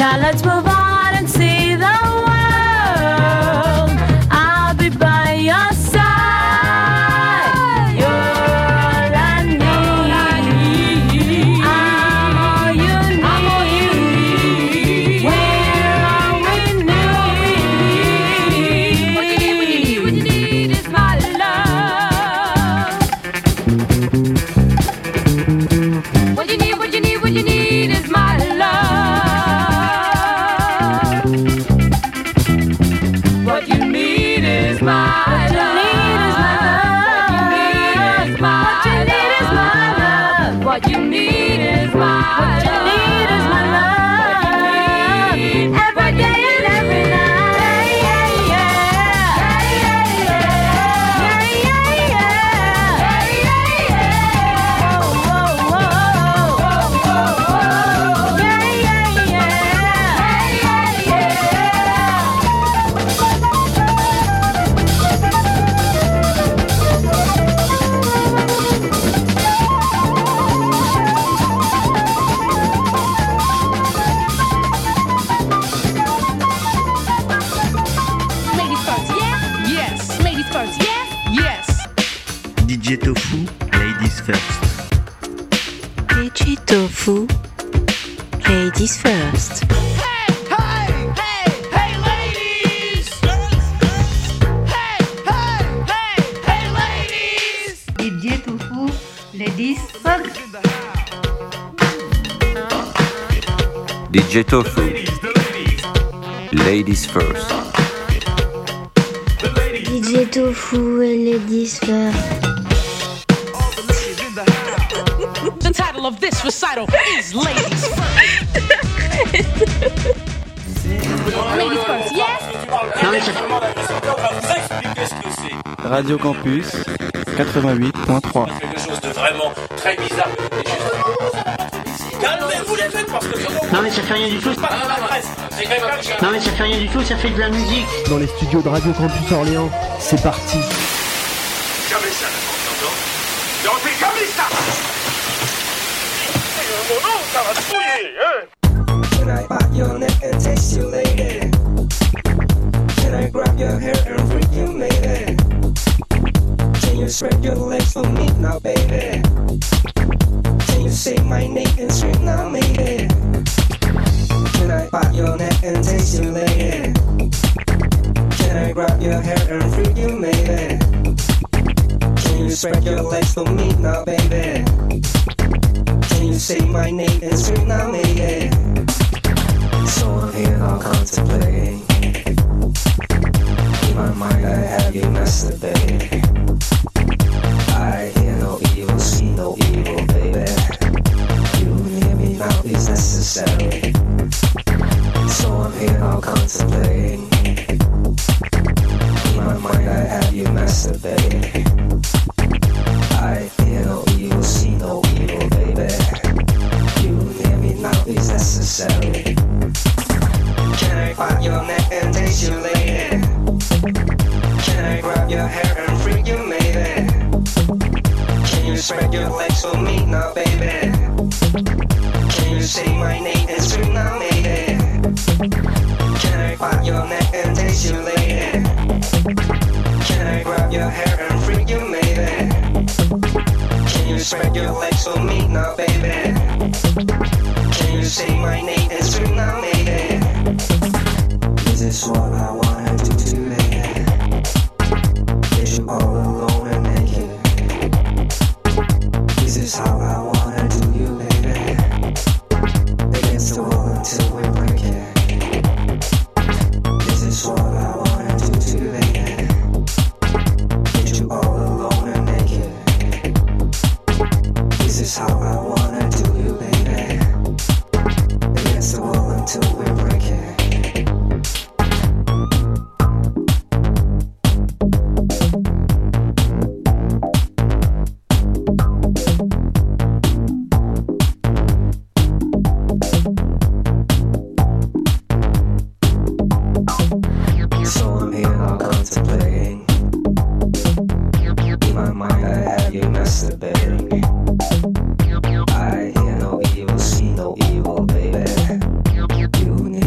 Now let's move on and see the world. I'll be by your side. You're all I need. I'm all you need. We're all we need. What you need is my love. What you need is my love. What you need is my love. What you need is my love. Every day and every night. DJ Tofu, ladies first. DJ Tofu, ladies first. DJ Tofu, ladies first. DJ Tofu, ladies first. DJ Tofu et ladies first. The title of this recital is Ladies First. Ladies First, yes? Radio Campus 88.3. Quelque chose de vraiment très bizarre. Calmez-vous les mecs parce que... Non mais ça fait rien du tout. Non mais ça fait rien du tout, ça fait de la musique. Dans les studios de Radio Campus Orléans, c'est parti. Jamais ça, t'entends? Non, c'est jamais ça. Mon nom, ça va fouiller, hein? Can I bite your neck and taste you later? Can I grab your hair and freak you maybe? Can you spread your legs for me now, baby? Can you say my name and scream now, maybe? Can I bite your neck and taste you later? Can I grab your hair and freak you maybe? Can you spread your legs for me now, baby? Can you say my name and scream now, maybe? So I'm here all contemplating. In my mind I have you masturbating. I hear no evil, see no evil, baby. You near me now is necessary. So I'm here all contemplating. In my mind I have you masturbating. I hear no evil, see no evil, baby. You near me now is necessary. Can I bite your neck and taste you later? Can I grab your hair and freak you maybe? Can you spread your legs for me now, baby? Can you say my name and scream now, maybe? Can I bite your neck and taste you later? Can I grab your hair and freak you maybe? Can you spread your legs for me now, baby? Can you say my name and scream now, maybe? Is this what I wanna do today? Is you all alone and naked? Is this how I wanna do you, baby? Against the wall until we break it. Is this what I wanna do today? Is you all alone and naked? Is this how I wanna do you, baby? Against the wall until we break it. So I'm here all contemplating. In my mind I have you masturbating. I hear no evil, see no evil, baby. You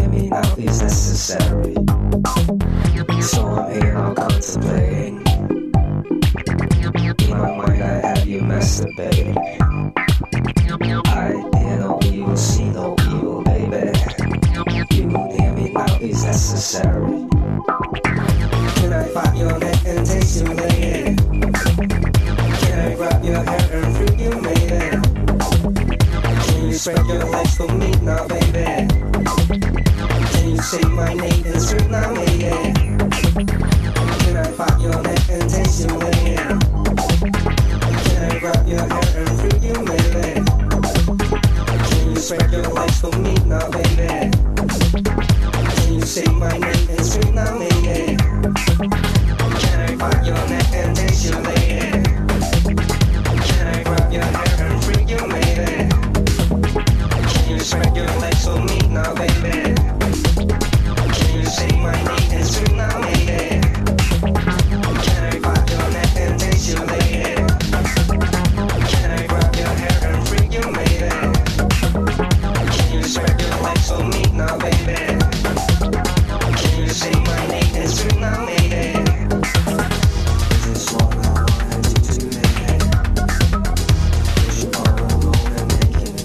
necessary. Can I pop your neck and taste you, lady? Can I grab your hair and freak you, maybe? Can you spread your legs for me now, baby? Can you say my name and scream now, lady? Can I pop your neck and taste you, lady? Can I grab your hair and freak you, maybe? Can you spread your legs for me now, baby? Can you say my name and scream now, lady? Can I pop your neck and taste you, lady? Can I grab your hair and freak you, maybe? Can you spread your legs for me now, baby? Can you say my name and scream now, lady? Can I pop your neck and taste you, lady? Can I grab your hair and freak you, maybe? Can you spread your legs for me now, baby? Can you say my name and scream now, lady? Is this what I wanted you to do, lady? Is you all alone and naked?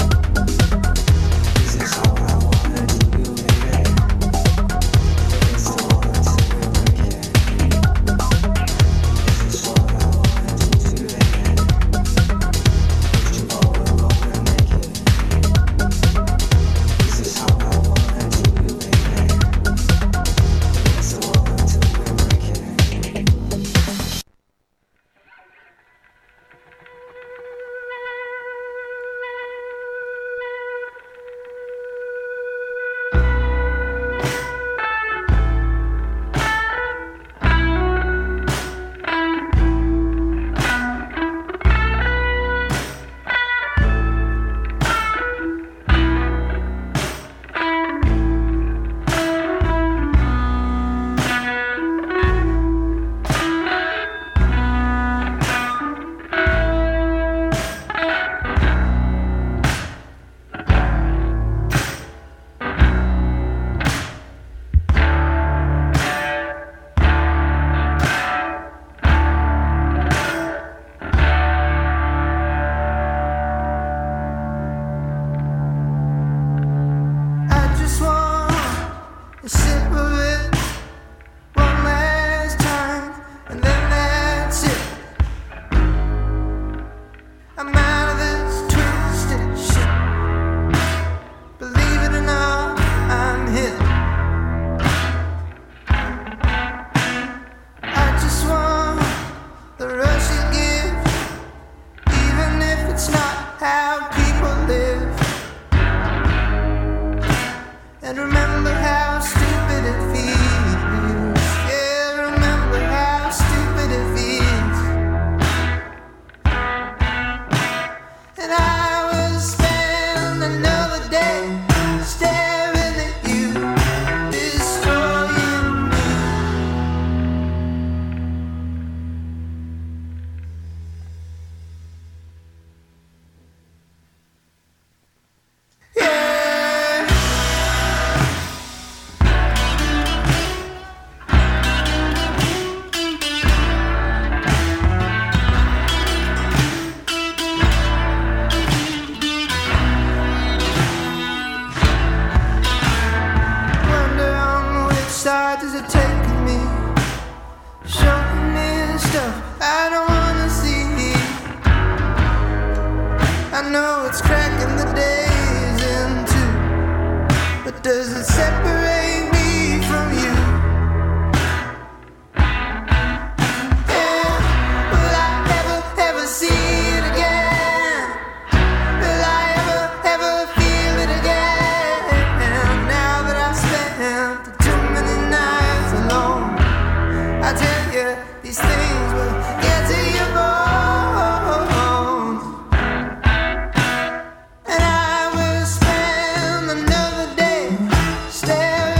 Is this all I wanted to do, lady? It's the one until we break it. Is this what I wanted you to do, lady? Is you all alone and naked? Is this how I wanted you to do, lady? It's the one until we break it. I just want a sip of it one last time, and then that's it. I'm out of this twisted shit. Believe it or not, I'm hit. I just want the rush you give, even if it's not how people live. And remember how stupid it feels. Yeah, remember how stupid it feels. And I will spend another day staring at you, destroying me. Yeah. Wonder on which side does it take me? Showing me stuff I don't wanna see. I know it's cracking the days in two, but does it separate me from you? Yeah, will I ever see it again? Will I ever feel it again? Now that I've spent too many nights alone, I tell you, these things will get to your bones. And I will spend another day staring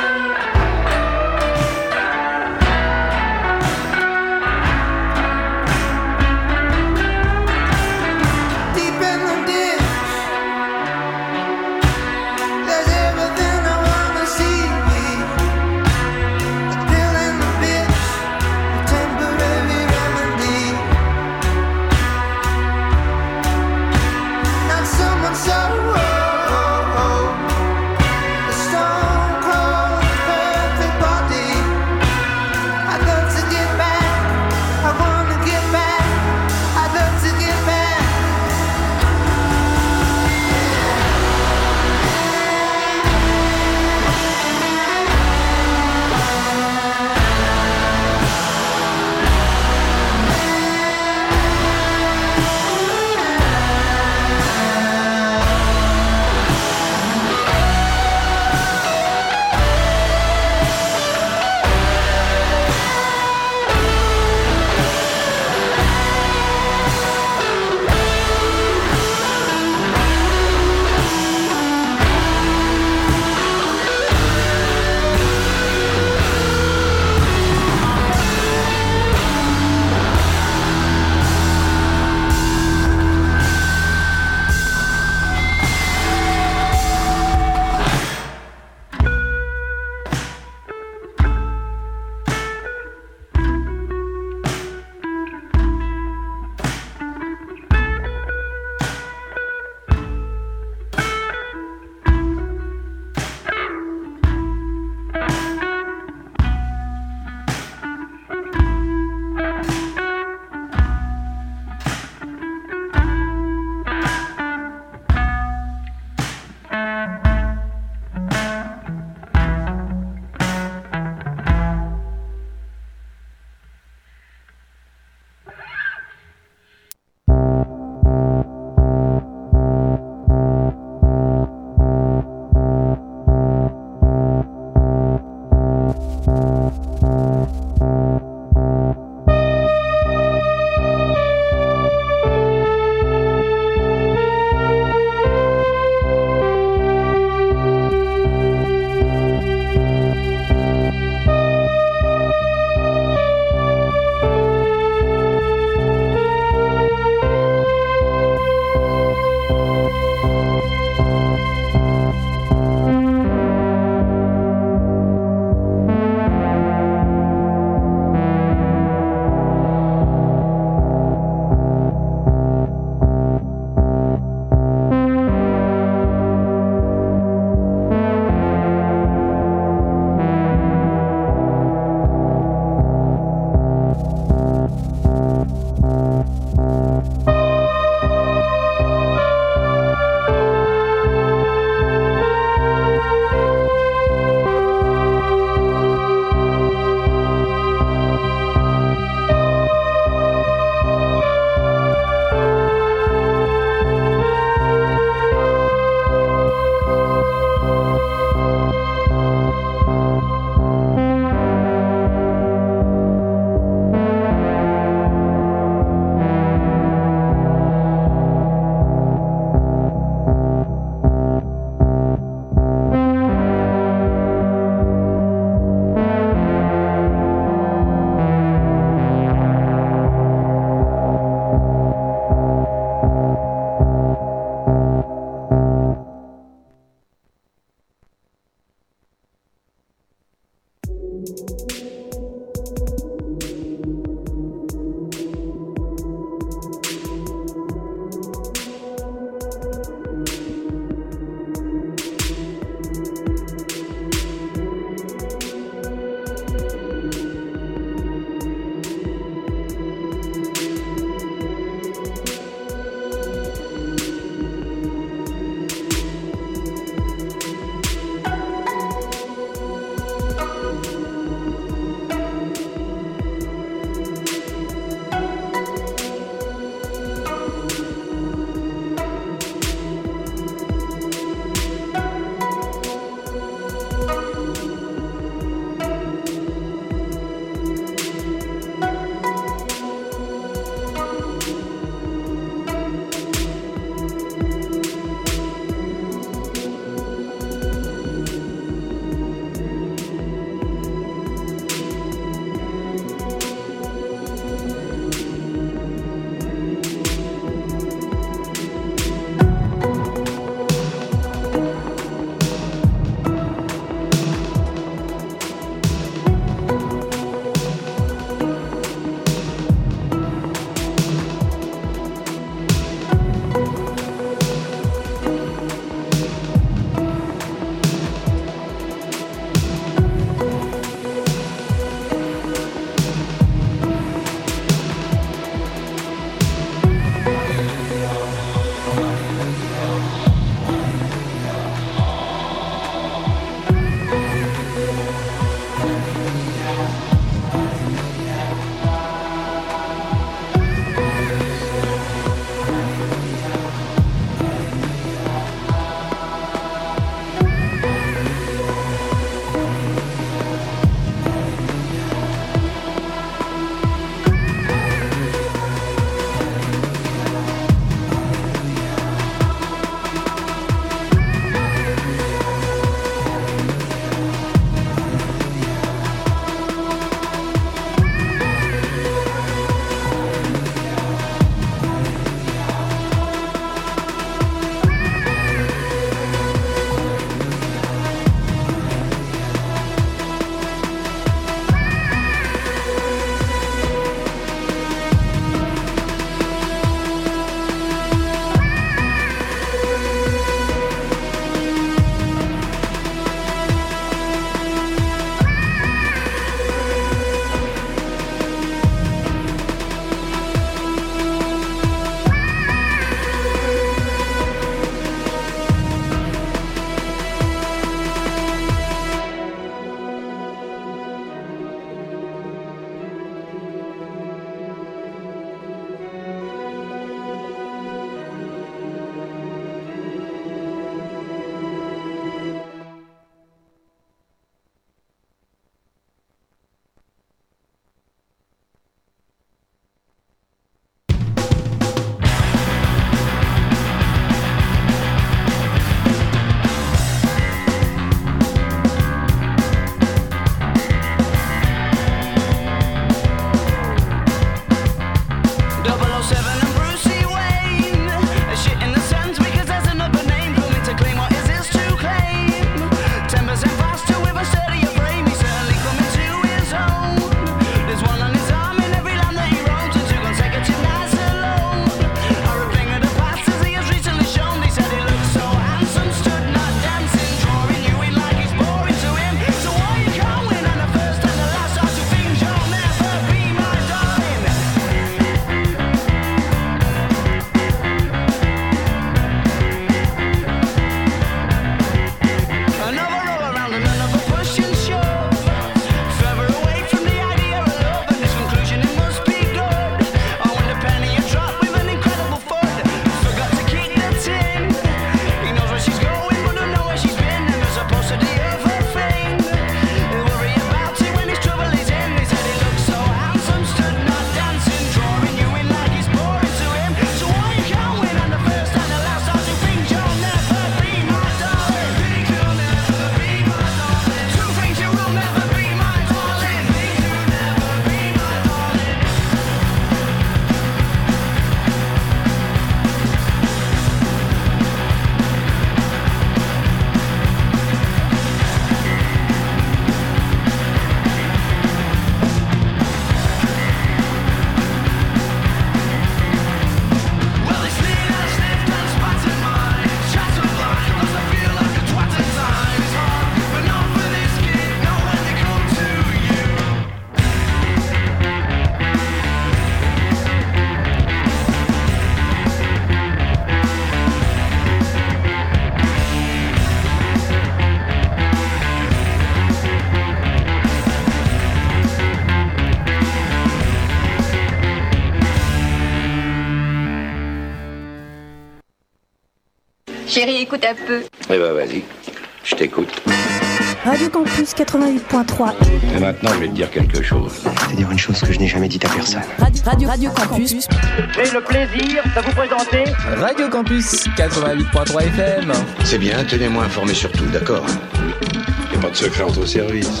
Chérie, écoute un peu. Eh ben vas-y, je t'écoute. Radio Campus 88.3. Et maintenant, je vais te dire quelque chose. Je vais te dire une chose que je n'ai jamais dite à personne. Radio Campus. J'ai le plaisir de vous présenter Radio Campus 88.3 FM. C'est bien, tenez-moi informé sur tout, d'accord? Y a pas de secret entre services.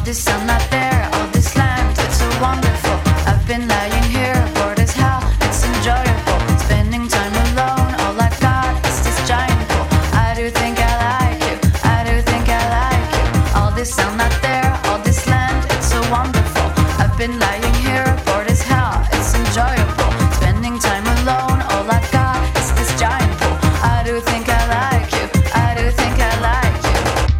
this sun not there, all this land, it's so wonderful. I've been lying here, bored as hell, it's enjoyable. Spending time alone, all I got is this giant pool. I do think I like you, I do think I like you. All this sun not there, all this land, it's so wonderful. I've been lying here, bored as hell, it's enjoyable. Spending time alone, all I got is this giant pool. I do think I like you, I do think I like you.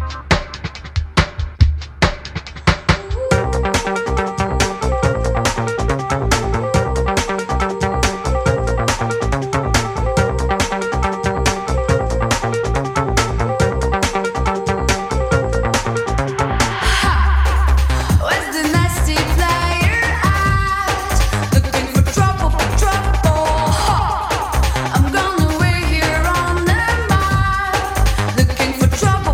Where's the nasty player at? Looking for trouble, I'm gonna wait here on the map. Looking for trouble.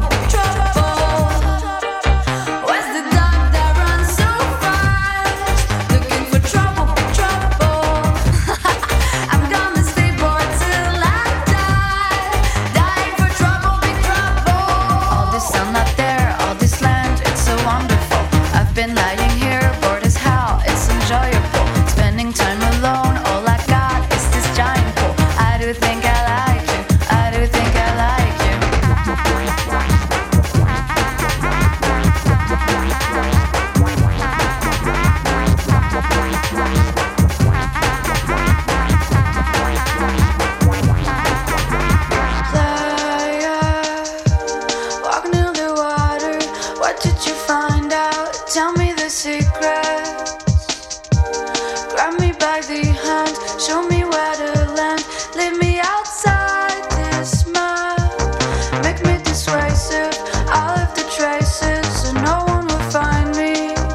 Where's the dog that runs so fast? Looking for trouble. I'm gonna stay bored till I die. Dying for trouble, big trouble. All this sun not there, all this land, it's so wonderful. I've been lying here, bored as hell, it's enjoyable. Spending time alone, all I got is this giant pool. I do think I like you, I do think I like you. Player, walking in the water, what did you find out? Tell me the secrets. Grab me by the hand, show me where to land. Leave me outside this map. Make me dissuasive, I'll leave the traces so no one will find me.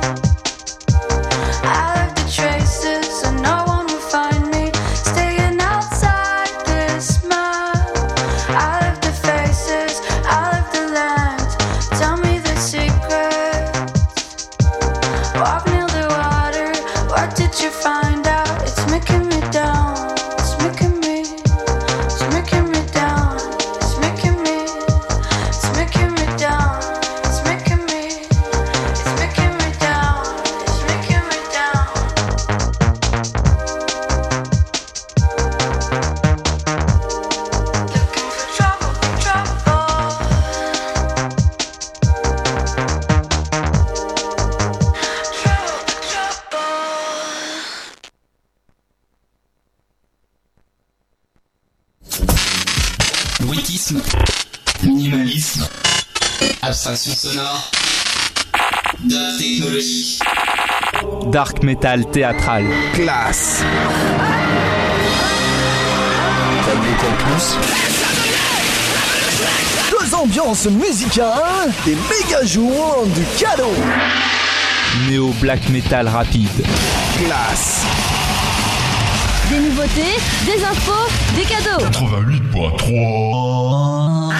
I'll leave the traces so no one will find me. Staying outside this map. I'll leave the faces, I'll leave the land. Tell me the secrets. Walk near the water, what did you find out? It's making me down, it's making me down, it's making me down, it's making me down, it's making me down. Looking for trouble. Bruitisme, minimalisme, abstraction sonore, de la technologie. Dark metal théâtral. Classe. Radio Campus. Deux ambiances musicales, des méga joueurs du cadeau. Néo black metal rapide. Classe. Des nouveautés, des infos, des cadeaux. 88.3.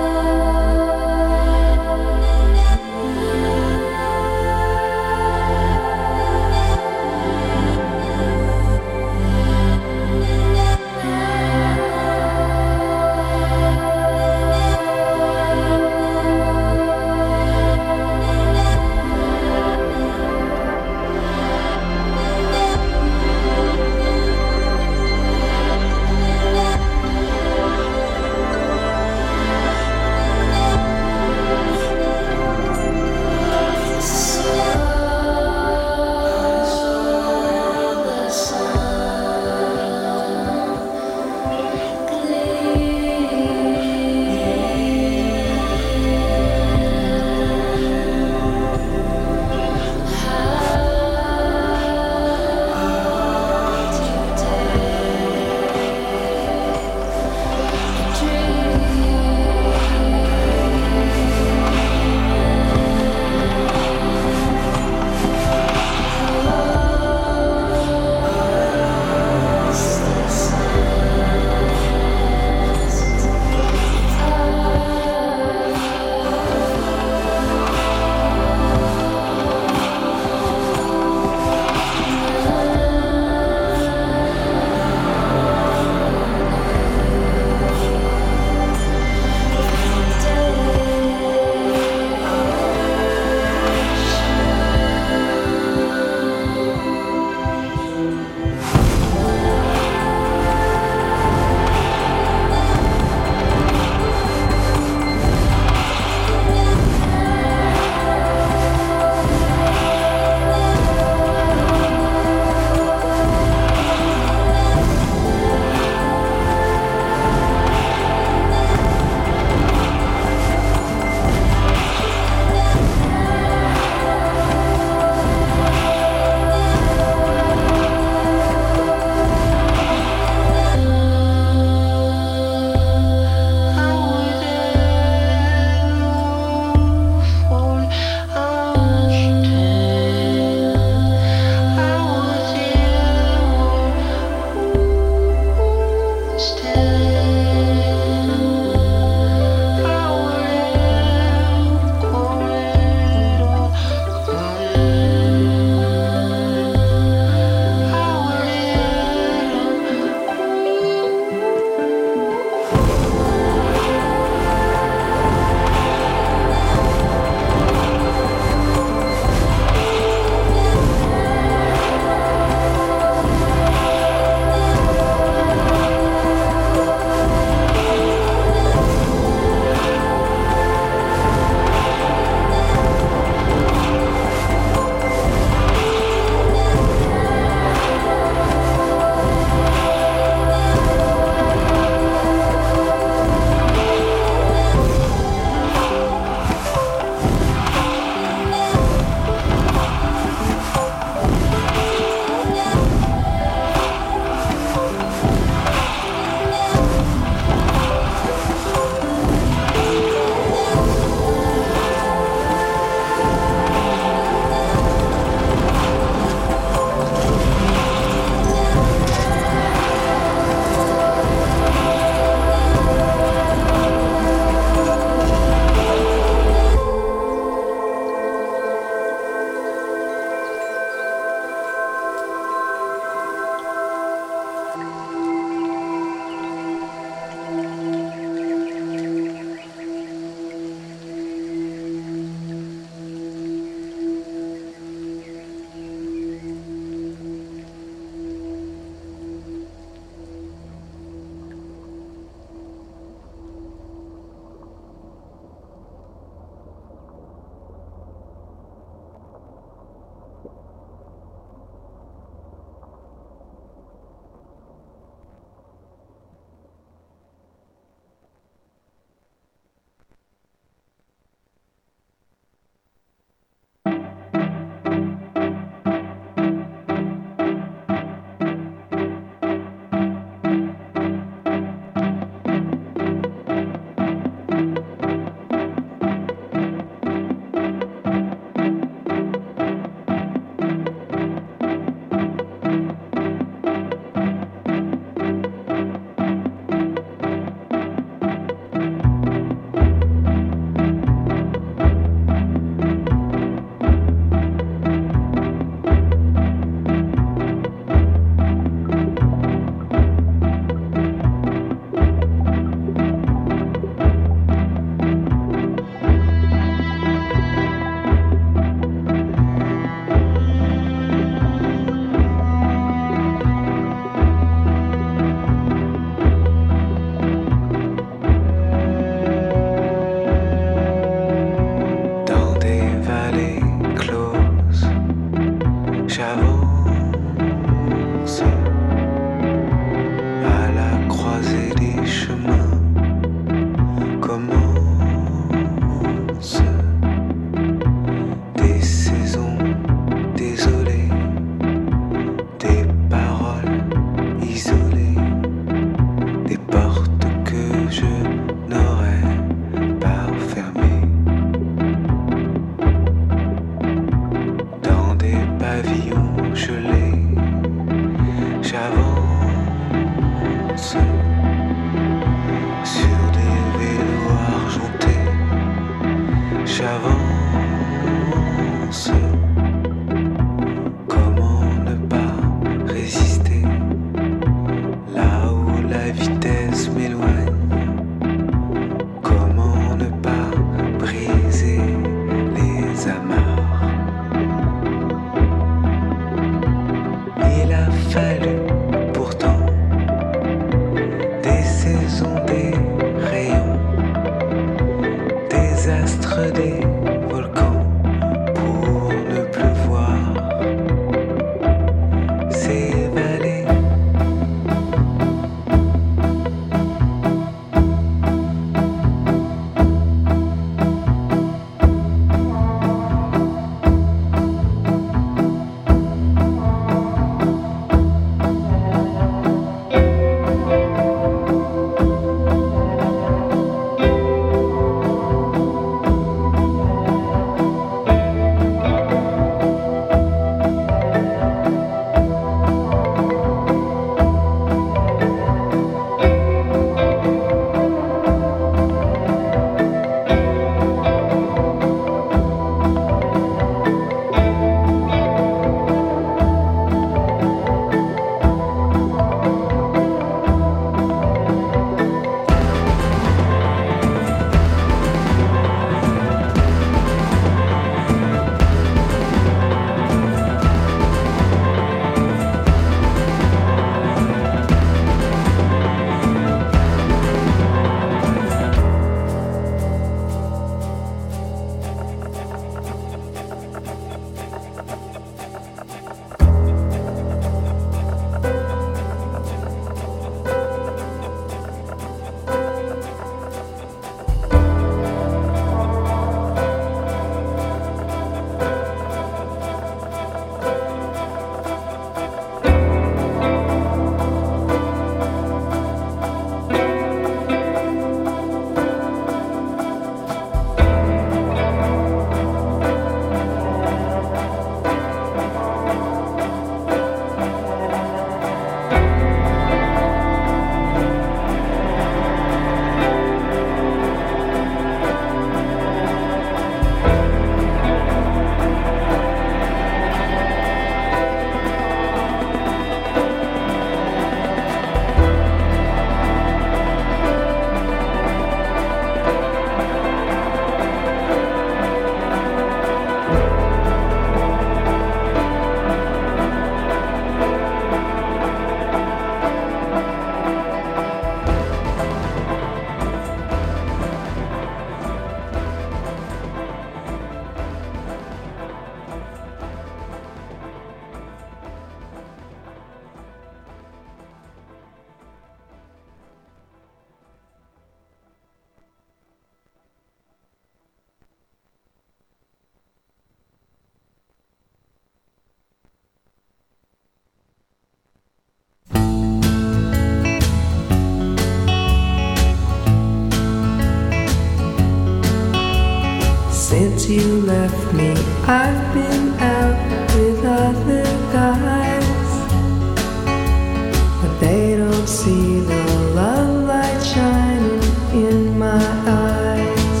since you left me, I've been out with other guys, but they don't see the love light shining in my eyes.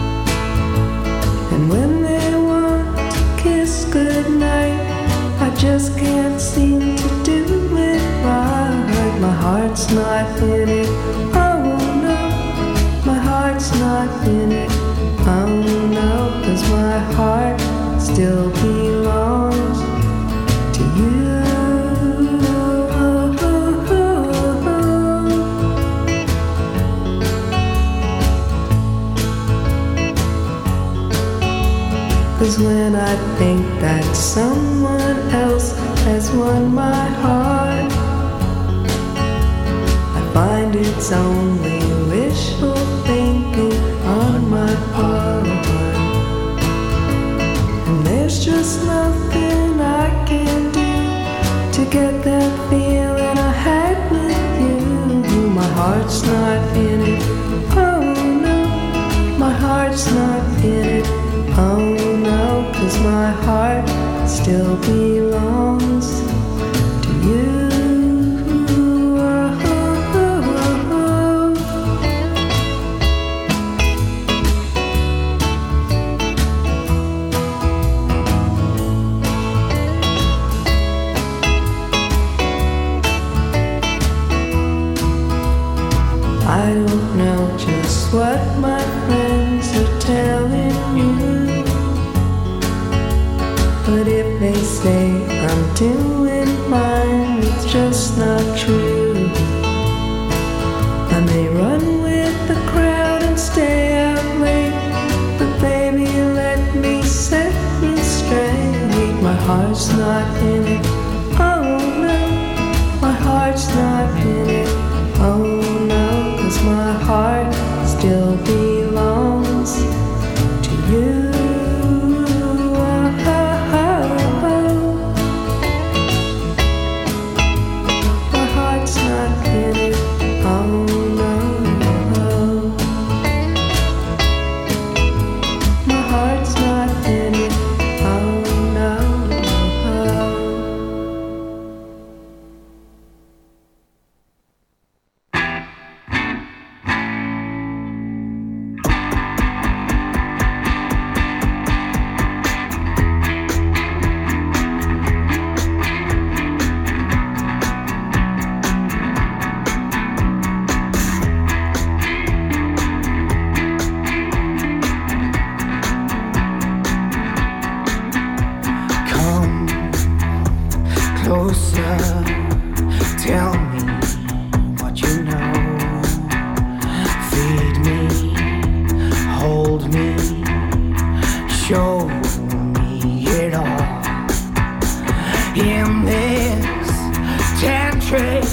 And when they want to kiss goodnight, I just can't seem to do it right. My heart's not in it, oh no, my heart's not in it, oh no, 'cause my heart still belongs to you. 'Cause when I think that someone else has won my heart, I find it's only wishful thinking on my part. And there's just nothing I can do to get that feeling I had with you. My heart's not in it, oh no, my heart's not in it, oh no, 'cause my heart still belongs to you. I don't know just what my friends are telling you, but if they say I'm doing fine, it's just not true. I may run with the crowd and stay out late, but baby, let me set me straight. My heart's not in it, oh no, my heart's not in it, oh no, 'cause my heart still belongs to you. My heart's not in it, oh no, my heart's not in it, oh no. Closer, tell me what you know. Feed me, hold me, show me it all. In this tantric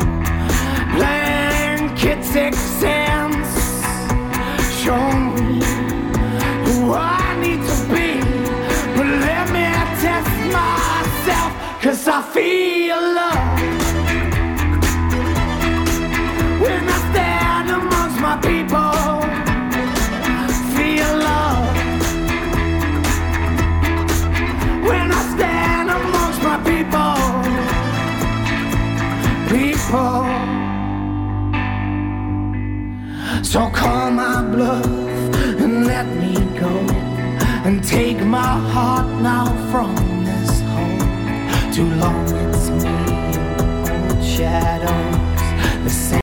blanketic sense, show me who I need to be, but let me test myself. 'Cause I feel love when I stand amongst my people. Feel love when I stand amongst my people. People, so call my bluff and let me go, and take my heart now from this home. Too long it's me, old shadows, the same.